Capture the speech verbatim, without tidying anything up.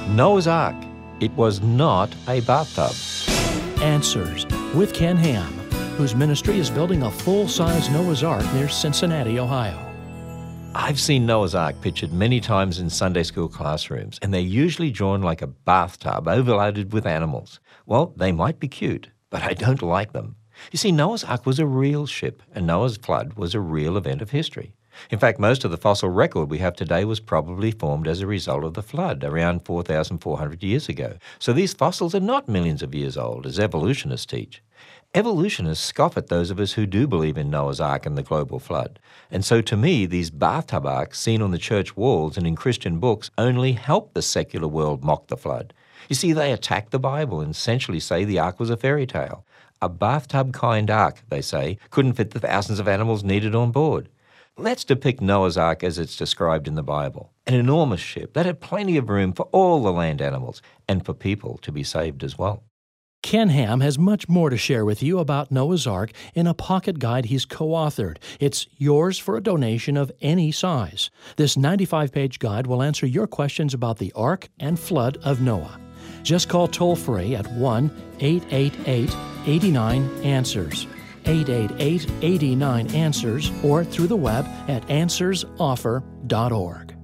Noah's Ark. It was not a bathtub. Answers with Ken Ham, whose ministry is building a full-size Noah's Ark near Cincinnati, Ohio. I've seen Noah's Ark pictured many times in Sunday school classrooms, and they're usually drawn like a bathtub overloaded with animals. Well, they might be cute, but I don't like them. You see, Noah's Ark was a real ship, and Noah's flood was a real event of history. In fact, most of the fossil record we have today was probably formed as a result of the flood around four thousand four hundred years ago. So these fossils are not millions of years old, as evolutionists teach. Evolutionists scoff at those of us who do believe in Noah's Ark and the global flood. And so to me, these bathtub arks seen on the church walls and in Christian books only help the secular world mock the flood. You see, they attack the Bible and essentially say the ark was a fairy tale. A bathtub-kind ark, they say, couldn't fit the thousands of animals needed on board. Let's depict Noah's Ark as it's described in the Bible. An enormous ship that had plenty of room for all the land animals and for people to be saved as well. Ken Ham has much more to share with you about Noah's Ark in a pocket guide he's co-authored. It's yours for a donation of any size. This ninety-five page guide will answer your questions about the Ark and flood of Noah. Just call toll-free at one eight eight eight, eight nine, answers. eight eight eight, eight nine, answers, or through the web at answers offer dot org.